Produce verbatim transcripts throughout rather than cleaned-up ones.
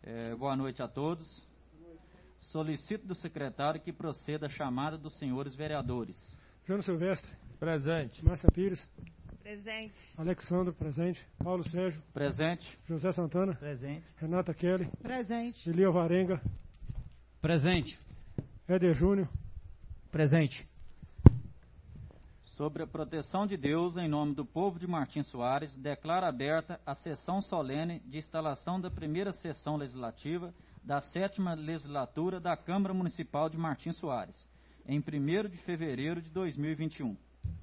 É, boa noite a todos. Solicito do secretário que proceda a chamada dos senhores vereadores. Jânio Silvestre. Presente. Márcia Pires. Presente. Alexandro, presente. Paulo Sérgio. Presente. José Santana. Presente. Renata Kelly. Presente. Elia Varenga. Presente. Éder Júnior. Presente. Sobre a proteção de Deus, em nome do povo de Martim Soares, declaro aberta a sessão solene de instalação da primeira sessão legislativa da sétima legislatura da Câmara Municipal de Martim Soares, em primeiro de fevereiro de dois mil e vinte e um.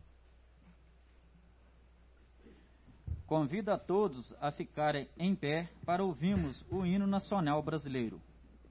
Convido a todos a ficarem em pé para ouvirmos o hino nacional brasileiro.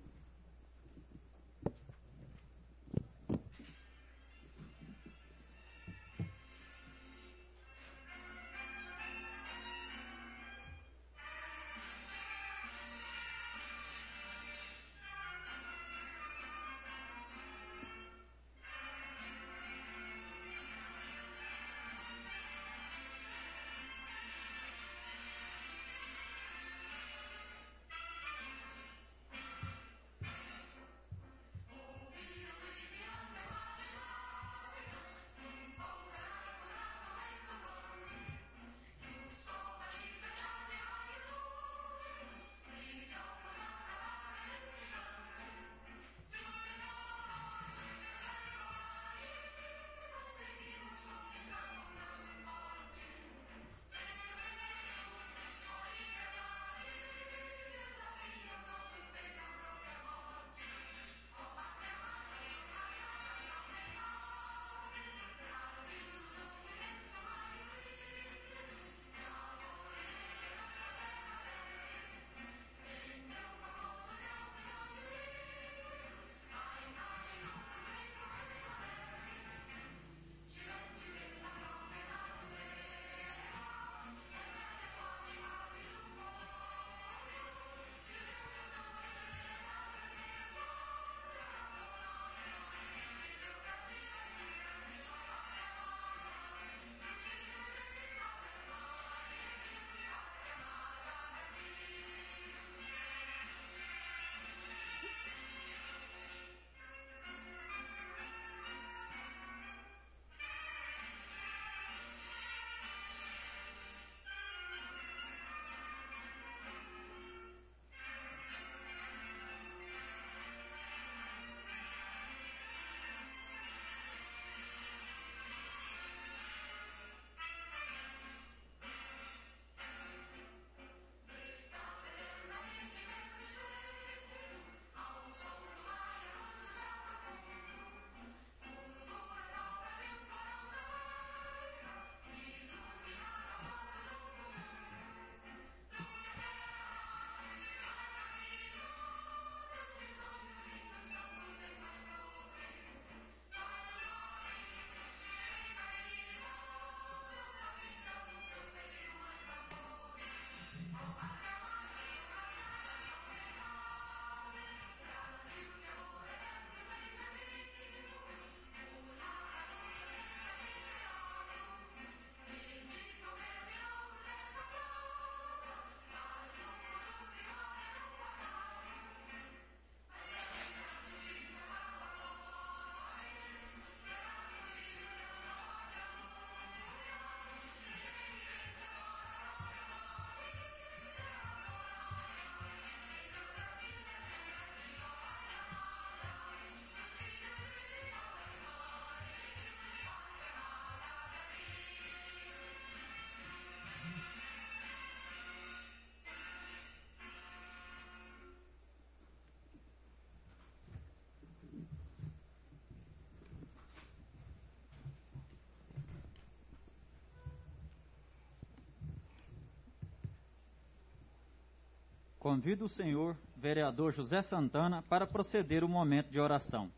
Convido o senhor vereador José Santana para proceder o momento de oração.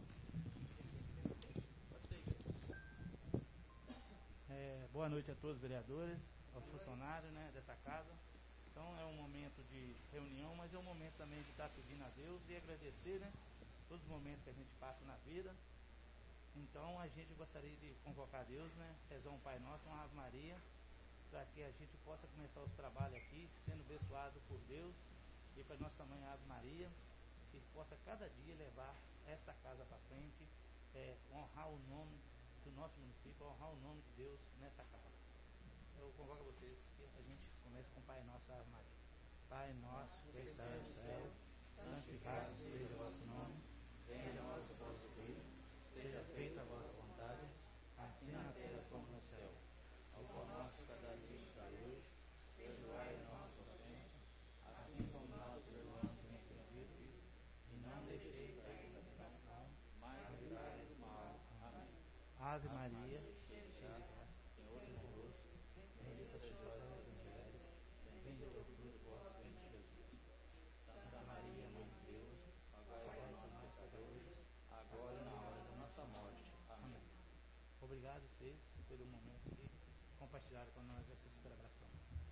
É, boa noite a todos os vereadores, aos funcionários, né, dessa casa. Então é um momento de reunião, mas é um momento também de estar pedindo a Deus e agradecer, né, todos os momentos que a gente passa na vida. Então a gente gostaria de convocar Deus, né, rezar um Pai Nosso, uma Ave Maria, para que a gente possa começar os trabalhos aqui, sendo abençoado por Deus, e para nossa mãe Ave Maria, que possa cada dia levar essa casa para frente, é, honrar o nome do nosso município, honrar o nome de Deus nessa casa. Eu convoco vocês que a gente comece com o Pai Nosso, Ave Maria. Pai nosso, que estás no céu, santificado seja o vosso nome, venha a nós o vosso reino, seja feita a vossa vontade, assim na terra como no céu. Ao pão nosso cada dia nos dai hoje, perdoai a nossa ofensa, assim como nós perdoamos quem tem ofendido, e não deixeis cair na tentação, mas livrai-nos do mal. Amém. Ave Maria, cheia de graça, Senhor é convosco, bendita sois vós entre as mulheres, bendito é o fruto do vosso ventre, Jesus. Santa Maria, Mãe de Deus, rogai por nós pecadores, agora e na hora da nossa morte. Amém. Obrigado a vocês pelo momento de compartilhar com nós essa celebração.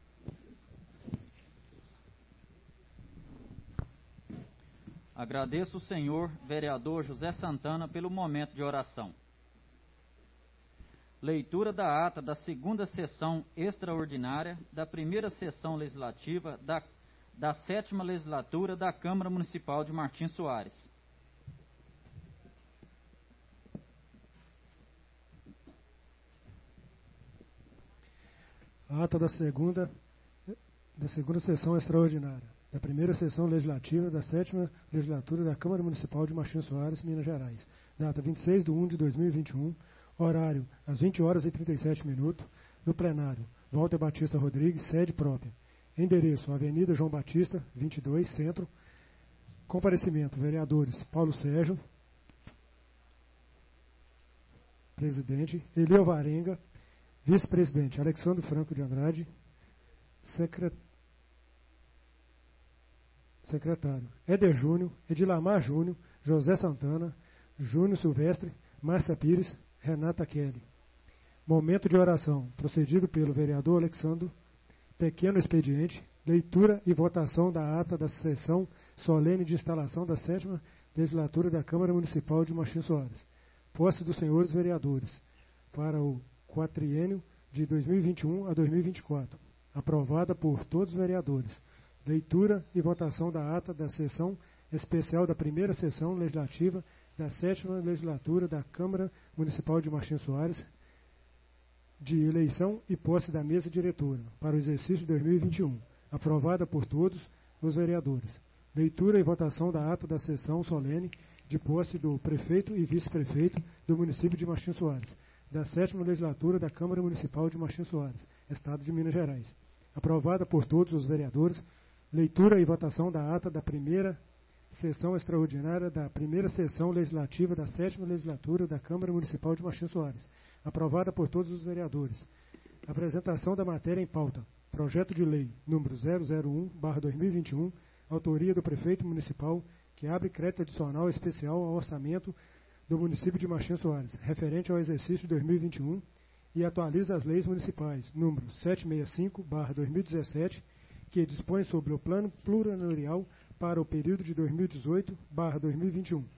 Agradeço o senhor vereador José Santana pelo momento de oração. Leitura da ata da segunda sessão extraordinária da primeira sessão legislativa da, da sétima legislatura da Câmara Municipal de Martim Soares. A ata da segunda, da segunda sessão extraordinária da primeira sessão legislativa da sétima legislatura da Câmara Municipal de Martim Soares, Minas Gerais. Data vinte e seis de um de dois mil e vinte e um, horário às vinte horas e trinta e sete minutos, no plenário, Walter Batista Rodrigues, sede própria. Endereço, Avenida João Batista, vinte e dois, Centro. Comparecimento, vereadores Paulo Sérgio, presidente, Eli Alvarenga, vice-presidente Alexandre Franco de Andrade, secretário. Secretário Éder Júnior, Edilamar Júnior, José Santana, Júnior Silvestre, Márcia Pires, Renata Kelly. Momento de oração, procedido pelo vereador Alexandre. Pequeno expediente, leitura e votação da ata da sessão solene de instalação da sétima legislatura da Câmara Municipal de Martim Soares. Posse dos senhores vereadores, para o quatriênio de dois mil e vinte e um a dois mil e vinte e quatro. Aprovada por todos os vereadores. Leitura e votação da ata da sessão especial da primeira sessão legislativa da sétima legislatura da Câmara Municipal de Martim Soares, de eleição e posse da mesa diretora, para o exercício de dois mil e vinte e um, aprovada por todos os vereadores. Leitura e votação da ata da sessão solene de posse do prefeito e vice-prefeito do município de Martim Soares, da sétima legislatura da Câmara Municipal de Martim Soares, Estado de Minas Gerais. Aprovada por todos os vereadores. Leitura e votação da ata da primeira sessão extraordinária da primeira sessão legislativa da sétima legislatura da Câmara Municipal de Martim Soares, aprovada por todos os vereadores. Apresentação da matéria em pauta. Projeto de lei número zero zero um barra dois mil e vinte e um, autoria do prefeito municipal, que abre crédito adicional especial ao orçamento do município de Martim Soares, referente ao exercício de dois mil e vinte e um, e atualiza as leis municipais número setecentos e sessenta e cinco barra dois mil e dezessete, que dispõe sobre o plano plurianual para o período de dois mil e dezoito barra dois mil e vinte e um,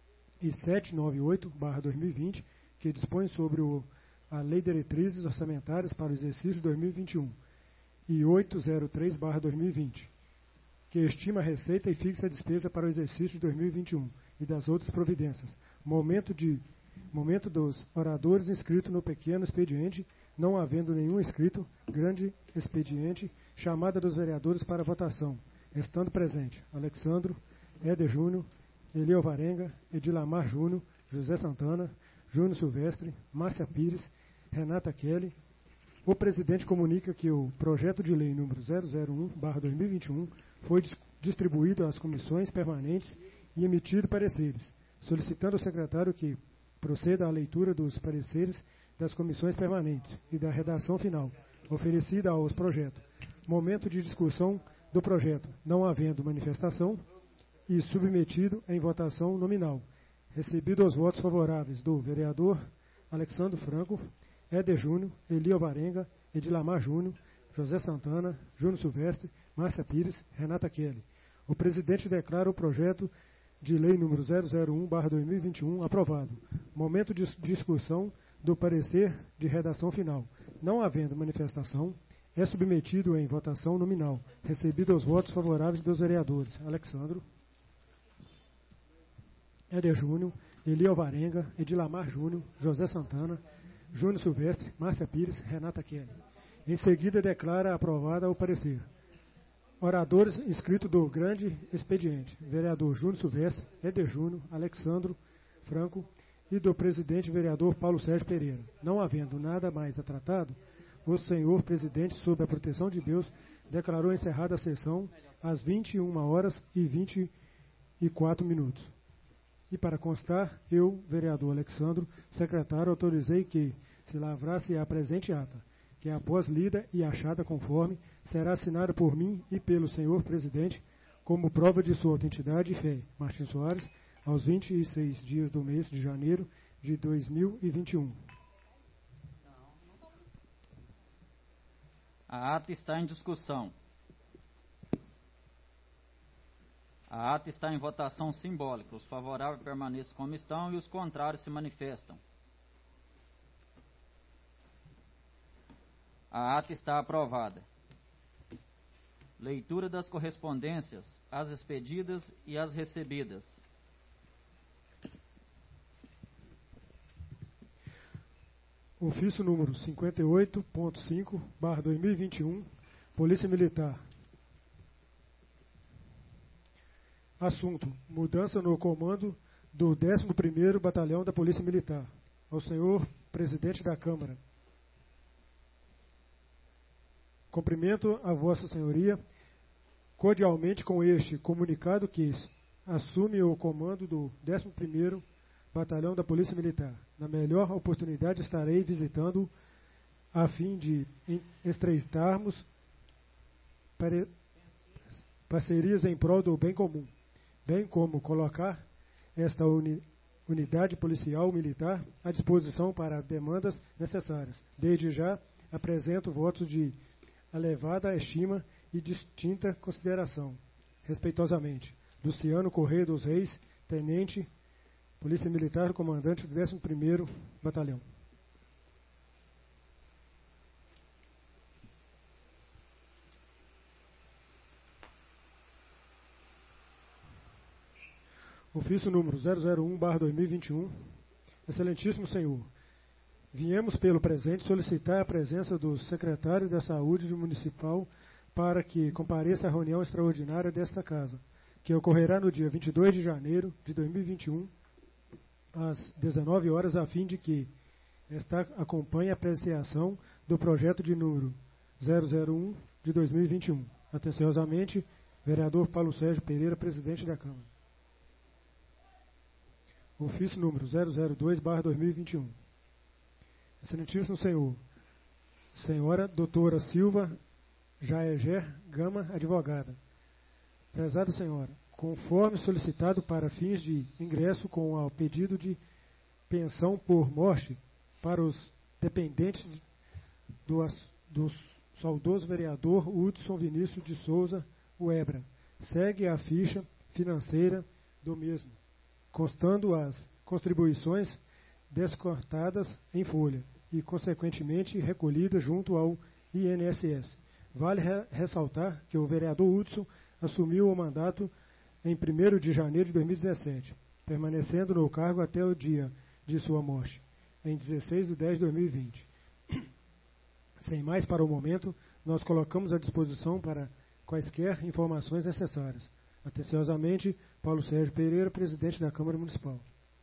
e setecentos e noventa e oito barra dois mil e vinte, que dispõe sobre o, a Lei de Diretrizes Orçamentárias para o exercício de dois mil e vinte e um, e oitocentos e três barra dois mil e vinte, que estima a receita e fixa a despesa para o exercício de dois mil e vinte e um, e das outras providências. Momento, de, momento dos oradores inscritos no pequeno expediente, não havendo nenhum inscrito, grande expediente, chamada dos vereadores para votação, estando presente Alexandro, Éder Júnior, Eli Alvarenga, Edilamar Júnior, José Santana, Júnior Silvestre, Márcia Pires, Renata Kelly. O presidente comunica que o projeto de lei número zero zero um barra dois mil e vinte e um foi distribuído às comissões permanentes e emitido pareceres, solicitando ao secretário que proceda à leitura dos pareceres das comissões permanentes e da redação final, oferecida aos projetos. Momento de discussão do projeto, não havendo manifestação, e submetido em votação nominal. Recebido os votos favoráveis do vereador Alexandre Franco, Éder Júnior, Eli Alvarenga, Edilamar Júnior, José Santana, Júnior Silvestre, Márcia Pires, Renata Kelly. O presidente declara o projeto de lei número zero zero um barra dois mil e vinte e um aprovado. Momento de discussão do parecer de redação final. Não havendo manifestação, é submetido em votação nominal, recebido os votos favoráveis dos vereadores Alexandro, Éder Júnior, Eli Alvarenga, Edilamar Júnior, José Santana, Júnior Silvestre, Márcia Pires, Renata Kelly. Em seguida, declara aprovada o parecer. Oradores inscritos do grande expediente, vereador Júnior Silvestre, Éder Júnior, Alexandro Franco e do presidente vereador Paulo Sérgio Pereira. Não havendo nada mais a tratado, o senhor presidente, sob a proteção de Deus, declarou encerrada a sessão às vinte e uma horas e vinte e quatro minutos. E para constar, eu, vereador Alexandro, secretário, autorizei que se lavrasse a presente ata, que após lida e achada conforme, será assinada por mim e pelo senhor presidente, como prova de sua autenticidade e fé, Martins Soares, aos vinte e seis dias do mês de janeiro de dois mil e vinte e um. A ata está em discussão. A ata está em votação simbólica. Os favoráveis permaneçam como estão e os contrários se manifestam. A ata está aprovada. Leitura das correspondências, as expedidas e as recebidas. Ofício número cinquenta e oito ponto cinco, barra dois mil e vinte e um, Polícia Militar. Assunto: mudança no comando do décimo primeiro Batalhão da Polícia Militar. Ao senhor Presidente da Câmara. Cumprimento a Vossa Senhoria cordialmente com este comunicado que assume o comando do décimo primeiro Batalhão da Polícia Militar. Na melhor oportunidade estarei visitando a fim de estreitarmos parcerias em prol do bem comum, bem como colocar esta uni, unidade policial militar à disposição para demandas necessárias. Desde já apresento votos de elevada estima e distinta consideração. Respeitosamente, Luciano Correia dos Reis, Tenente Polícia Militar, comandante do décimo primeiro Batalhão. Ofício número zero zero um barra dois mil e vinte e um. Excelentíssimo Senhor, viemos pelo presente solicitar a presença do secretário da Saúde Municipal para que compareça à reunião extraordinária desta casa, que ocorrerá no dia vinte e dois de janeiro de dois mil e vinte e um, às dezenove horas, a fim de que esta acompanhe a apreciação do projeto de número zero zero um de dois mil e vinte e um. Atenciosamente, vereador Paulo Sérgio Pereira, presidente da Câmara. Ofício número zero zero dois barra dois mil e vinte e um. Excelentíssimo Senhor, Senhora Doutora Silva Jaeger Gama, advogada. Prezada Senhora, conforme solicitado para fins de ingresso com o pedido de pensão por morte para os dependentes do, do saudoso vereador Hudson Vinícius de Souza Uebra, segue a ficha financeira do mesmo, constando as contribuições descontadas em folha e, consequentemente, recolhidas junto ao I N S S. Vale re ressaltar que o vereador Hudson assumiu o mandato em primeiro de janeiro de dois mil e dezessete, permanecendo no cargo até o dia de sua morte, em dezesseis de dez de dois mil e vinte. Sem mais para o momento, nós colocamos à disposição para quaisquer informações necessárias. Atenciosamente, Paulo Sérgio Pereira, presidente da Câmara Municipal.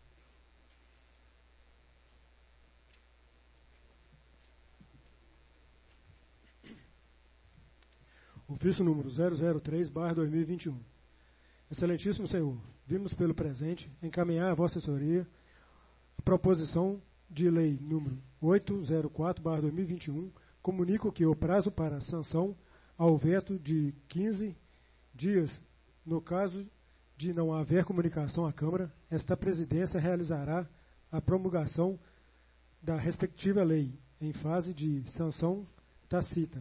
Ofício número zero zero três barra dois mil e vinte e um. Excelentíssimo Senhor, vimos pelo presente encaminhar à Vossa Senhoria a proposição de lei número oitocentos e quatro barra dois mil e vinte e um. Comunico que o prazo para sanção ao veto de quinze dias, no caso de não haver comunicação à Câmara, esta presidência realizará a promulgação da respectiva lei em fase de sanção tácita.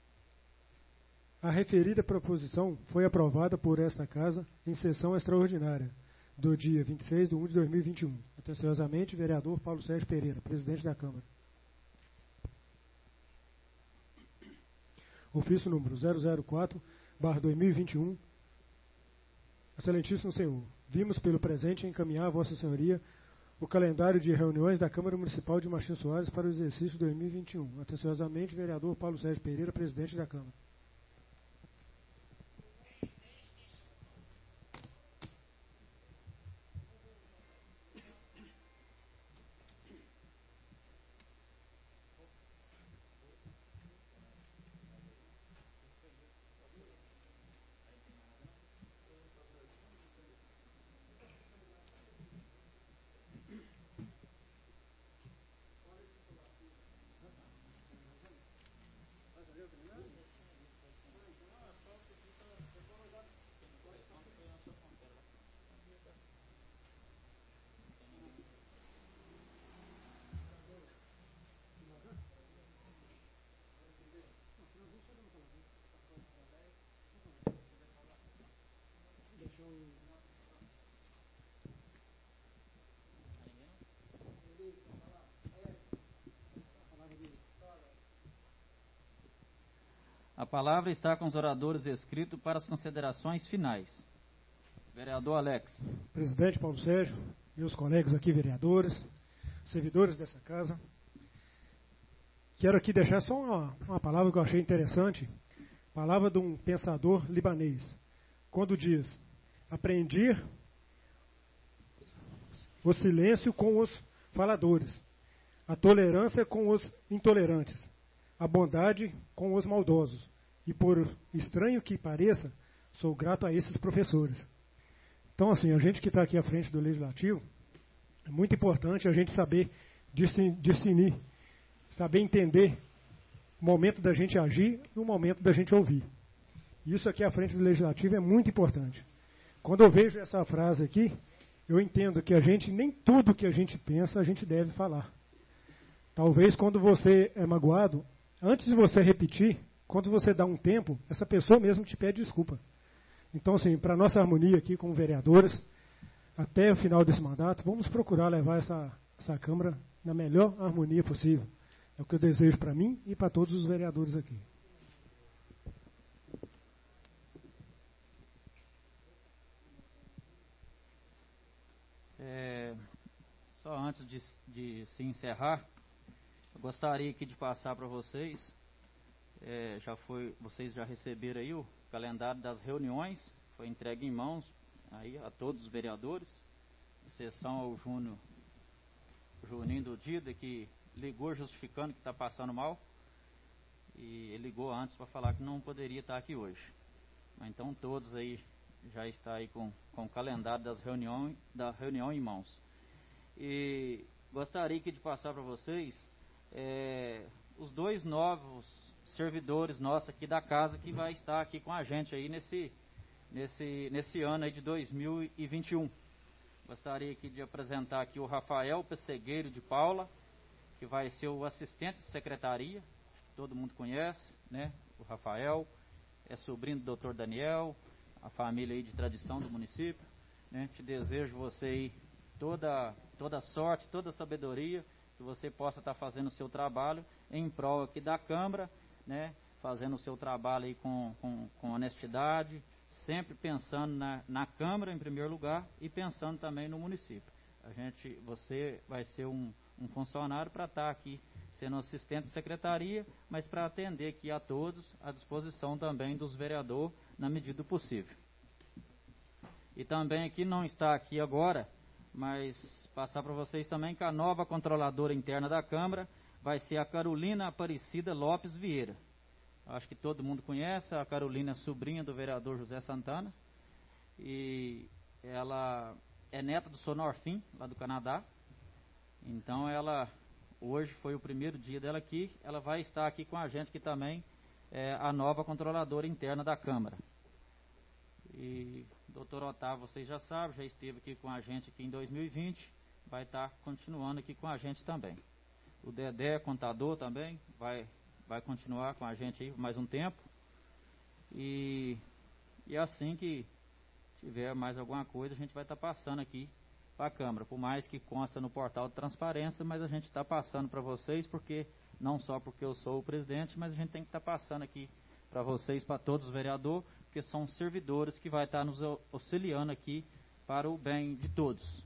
A referida proposição foi aprovada por esta Casa em sessão extraordinária do dia vinte e seis de um de dois mil e vinte e um. Atenciosamente, vereador Paulo Sérgio Pereira, presidente da Câmara. ofício número zero zero quatro barra dois mil e vinte e um. Excelentíssimo Senhor, vimos pelo presente encaminhar a Vossa Senhoria o calendário de reuniões da Câmara Municipal de Martim Soares para o exercício dois mil e vinte e um. Atenciosamente, vereador Paulo Sérgio Pereira, presidente da Câmara. A palavra está com os oradores escritos para as considerações finais. Vereador Alex. Presidente Paulo Sérgio, meus colegas aqui, vereadores, servidores dessa casa, quero aqui deixar só uma, uma palavra que eu achei interessante, palavra de um pensador libanês, quando diz: aprendi o silêncio com os faladores, a tolerância com os intolerantes, a bondade com os maldosos, e por estranho que pareça, sou grato a esses professores. Então, assim, a gente que está aqui à frente do Legislativo, é muito importante a gente saber discernir, saber entender o momento da gente agir e o momento da gente ouvir. Isso aqui à frente do Legislativo é muito importante. Quando eu vejo essa frase aqui, eu entendo que a gente, nem tudo que a gente pensa, a gente deve falar. Talvez quando você é magoado, antes de você repetir, quando você dá um tempo, essa pessoa mesmo te pede desculpa. Então, assim, para a nossa harmonia aqui como vereadores, até o final desse mandato, vamos procurar levar essa, essa Câmara na melhor harmonia possível. É o que eu desejo para mim e para todos os vereadores aqui. É, só antes de, de se encerrar, eu gostaria aqui de passar para vocês, é, já foi, vocês já receberam aí o calendário das reuniões, foi entregue em mãos aí a todos os vereadores, exceção ao Júnior, Juninho do Dida, que ligou justificando que está passando mal, e ele ligou antes para falar que não poderia estar aqui hoje. Mas então todos aí já está aí com, com o calendário das reuniões, da reunião em mãos. E gostaria aqui de passar para vocês é, os dois novos servidores nossos aqui da casa que vai estar aqui com a gente aí nesse, nesse, nesse ano aí de dois mil e vinte e um. Gostaria aqui de apresentar aqui o Rafael Pessegueiro de Paula, que vai ser o assistente de secretaria, todo mundo conhece, né? O Rafael é sobrinho do doutor Daniel, a família aí de tradição do município, né? Te desejo você aí toda, toda sorte, toda sabedoria, que você possa estar fazendo o seu trabalho em prol aqui da Câmara, né? Fazendo o seu trabalho aí com, com, com honestidade, sempre pensando na, na Câmara em primeiro lugar e pensando também no município. A gente, você vai ser um, um funcionário para estar aqui sendo assistente de secretaria, mas para atender aqui a todos, à disposição também dos vereadores na medida do possível. E também aqui não está aqui agora, mas passar para vocês também que a nova controladora interna da Câmara vai ser a Carolina Aparecida Lopes Vieira. Acho que todo mundo conhece, a Carolina é sobrinha do vereador José Santana, e ela é neta do Sonorfim, lá do Canadá. Então ela, hoje foi o primeiro dia dela aqui, ela vai estar aqui com a gente, que também é a nova controladora interna da Câmara. E o doutor Otávio, vocês já sabem, já esteve aqui com a gente aqui em dois mil e vinte, vai estar continuando aqui com a gente também. O Dedé, contador também, vai, vai continuar com a gente aí mais um tempo. E, e assim que tiver mais alguma coisa, a gente vai estar passando aqui para a Câmara. Por mais que consta no portal de transparência, mas a gente está passando para vocês, porque não só porque eu sou o presidente, mas a gente tem que estar passando aqui para vocês, para todos os vereadores, porque são servidores que vai estar nos auxiliando aqui para o bem de todos.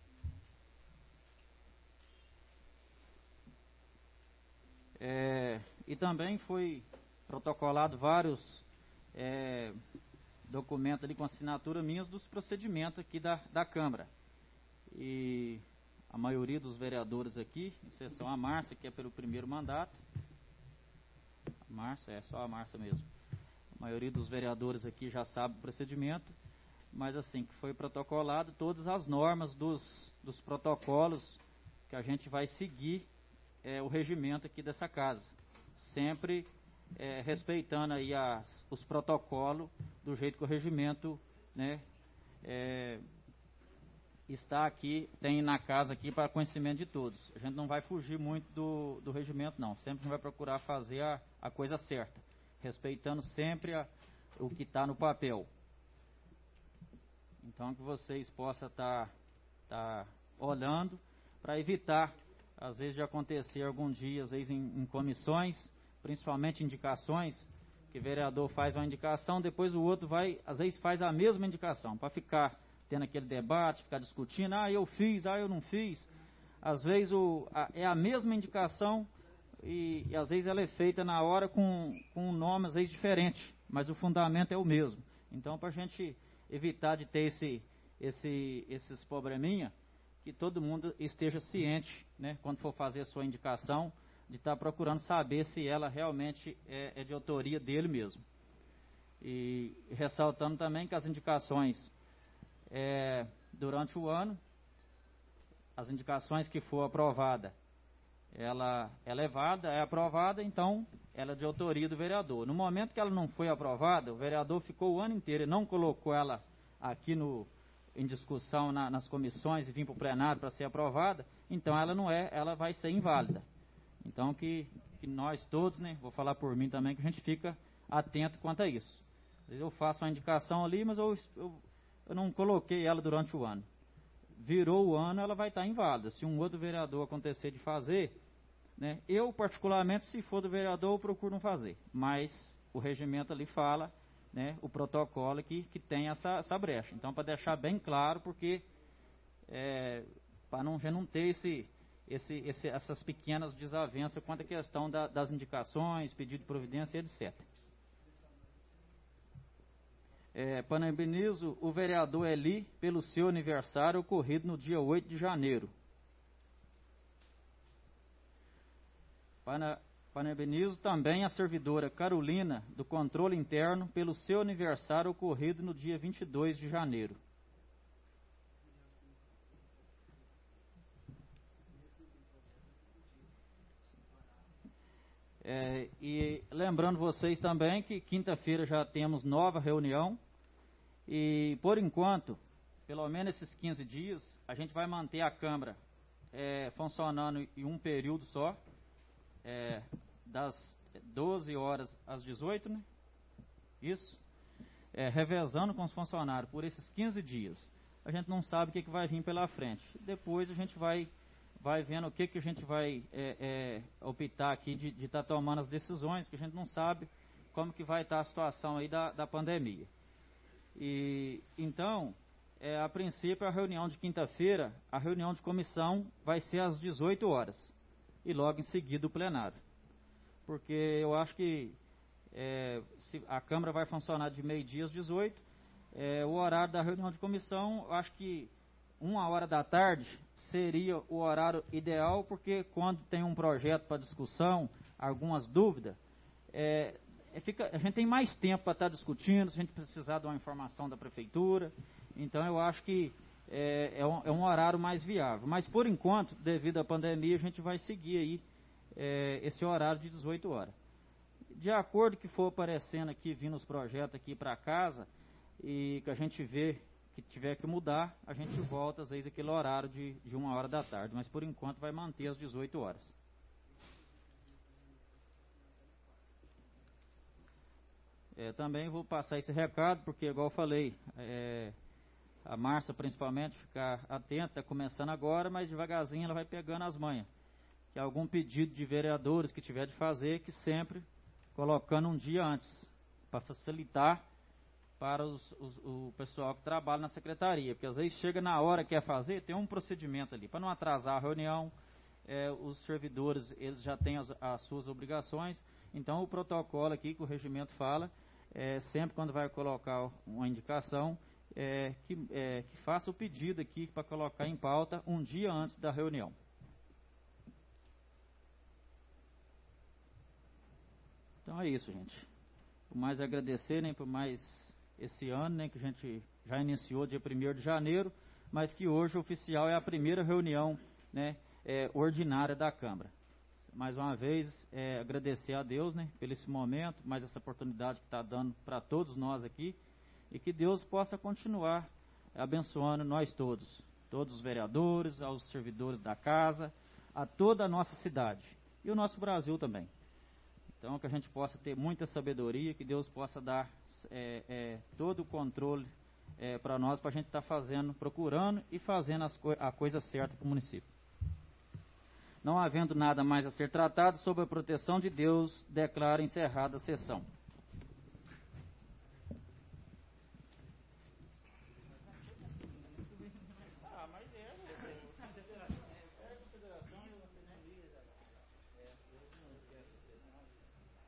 É, e também foi protocolado vários é, documentos ali com assinatura minhas dos procedimentos aqui da, da Câmara. E a maioria dos vereadores aqui, exceção a Márcia, que é pelo primeiro mandato. A Márcia, é só a Márcia mesmo. A maioria dos vereadores aqui já sabe o procedimento, mas assim, que foi protocolado todas as normas dos, dos protocolos que a gente vai seguir é, o regimento aqui dessa casa. Sempre é, respeitando aí as, os protocolos do jeito que o regimento, né, é, está aqui, tem na casa aqui para conhecimento de todos. A gente não vai fugir muito do, do regimento, não. Sempre a gente vai procurar fazer a, a coisa certa, respeitando sempre a, o que está no papel. Então, que vocês possam estar tá, tá olhando para evitar, às vezes, de acontecer algum dia, às vezes, em, em comissões, principalmente indicações, que o vereador faz uma indicação, depois o outro vai, às vezes, faz a mesma indicação, para ficar tendo aquele debate, ficar discutindo, ah, eu fiz, ah, eu não fiz. Às vezes o, a, é a mesma indicação e, e às vezes ela é feita na hora com, com um nome às vezes diferente, mas o fundamento é o mesmo. Então, para a gente evitar de ter esse, esse, esses probleminha, que todo mundo esteja ciente, né, quando for fazer a sua indicação, de estar tá procurando saber se ela realmente é, é de autoria dele mesmo. E ressaltando também que as indicações É, durante o ano, as indicações que for aprovada, ela é levada, é aprovada, então ela é de autoria do vereador. No momento que ela não foi aprovada, o vereador ficou o ano inteiro e não colocou ela aqui no, em discussão na, nas comissões e vir para o plenário para ser aprovada, então ela não é, ela vai ser inválida. Então que, que nós todos, né, vou falar por mim também, que a gente fica atento quanto a isso. Às vezes eu faço uma indicação ali, mas eu, eu Eu não coloquei ela durante o ano. Virou o ano, ela vai estar inválida. Se um outro vereador acontecer de fazer, né, eu particularmente, se for do vereador, eu procuro não fazer. Mas o regimento ali fala, né, o protocolo que, que tem essa, essa brecha. Então, para deixar bem claro, porque é, para não, já não ter esse, esse, esse, essas pequenas desavenças quanto à questão da, das indicações, pedido de providência, etcétera. É, parabenizo o vereador Eli pelo seu aniversário ocorrido no dia oito de janeiro. Parabenizo também a servidora Carolina do Controle Interno pelo seu aniversário ocorrido no dia vinte e dois de janeiro. É, e lembrando vocês também que quinta-feira já temos nova reunião. E, por enquanto, pelo menos esses quinze dias, a gente vai manter a Câmara é, funcionando em um período só, é, das doze horas às dezoito, né? Isso. É, revezando com os funcionários por esses quinze dias. A gente não sabe o que, que vai vir pela frente. Depois a gente vai, vai vendo o que, que a gente vai é, é, optar aqui de estar tá tomando as decisões, porque a gente não sabe como que vai estar tá a situação aí da, da pandemia. E, então, é, a princípio, a reunião de quinta-feira, a reunião de comissão vai ser às dezoito horas. E logo em seguida o plenário. Porque eu acho que é, se a Câmara vai funcionar de meio-dia às dezoito, é, o horário da reunião de comissão, eu acho que uma hora da tarde seria o horário ideal, porque quando tem um projeto para discussão, algumas dúvidas, é, Fica, a gente tem mais tempo para estar discutindo, se a gente precisar de uma informação da prefeitura. Então, eu acho que é, é, um, é um horário mais viável. Mas, por enquanto, devido à pandemia, a gente vai seguir aí é, esse horário de dezoito horas. De acordo com o que for aparecendo aqui, vindo os projetos aqui para casa, e que a gente vê que tiver que mudar, a gente volta, às vezes, aquele horário de, de uma hora da tarde. Mas, por enquanto, vai manter as dezoito horas. É, também vou passar esse recado, porque, igual eu falei, é, a Márcia, principalmente, ficar atenta, está começando agora, mas devagarzinho ela vai pegando as manhas. Que algum pedido de vereadores que tiver de fazer, que sempre colocando um dia antes, para facilitar para os, os, o pessoal que trabalha na secretaria, porque às vezes chega na hora que quer fazer, tem um procedimento ali, para não atrasar a reunião, é, os servidores eles já têm as, as suas obrigações, então o protocolo aqui que o regimento fala, é, sempre quando vai colocar uma indicação, é, que, é, que faça o pedido aqui para colocar em pauta um dia antes da reunião. Então é isso, gente. Por mais agradecer, né, por mais esse ano, né, que a gente já iniciou dia primeiro de janeiro, mas que hoje oficial é a primeira reunião, né, é, ordinária da Câmara. Mais uma vez, é, agradecer a Deus, né, pelo esse momento, mais essa oportunidade que está dando para todos nós aqui, e que Deus possa continuar abençoando nós todos, todos os vereadores, aos servidores da casa, a toda a nossa cidade e o nosso Brasil também. Então, que a gente possa ter muita sabedoria, que Deus possa dar é, é, todo o controle é, para nós, para a gente estar tá fazendo, procurando e fazendo as co a coisa certa para o município. Não havendo nada mais a ser tratado, sob a proteção de Deus, declaro encerrada a sessão.